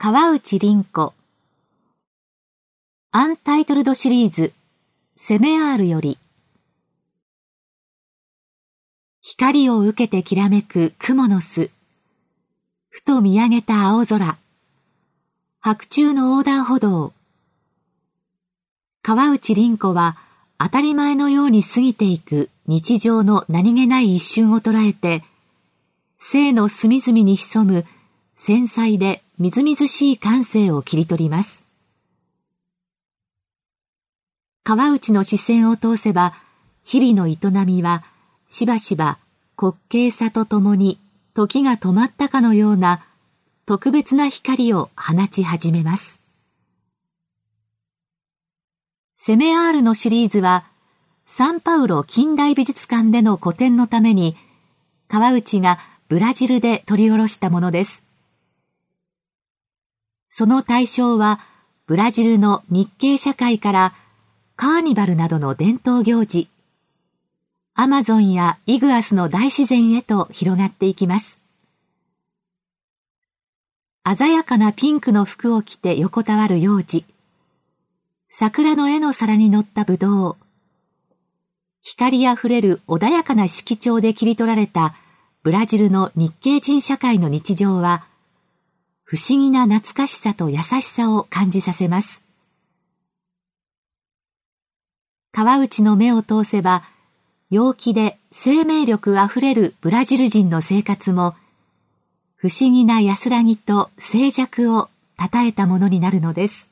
川内凛子アンタイトルドシリーズセメアールより光を受けてきらめく雲の巣ふと見上げた青空白昼の横断歩道川内凛子は当たり前のように過ぎていく日常の何気ない一瞬を捉えて生の隅々に潜む繊細でみずみずしい感性を切り取ります。川内の視線を通せば日々の営みはしばしば滑稽さとともに時が止まったかのような特別な光を放ち始めます。セメアールのシリーズはサンパウロ近代美術館での個展のために川内がブラジルで撮り下ろしたものです。その対象はブラジルの日系社会からカーニバルなどの伝統行事、アマゾンやイグアスの大自然へと広がっていきます。鮮やかなピンクの服を着て横たわる幼児、桜の絵の皿に乗ったぶどう、光あふれる穏やかな色調で切り取られたブラジルの日系人社会の日常は、不思議な懐かしさと優しさを感じさせます。川内の目を通せば、陽気で生命力あふれるブラジル人の生活も、不思議な安らぎと静寂をたたえたものになるのです。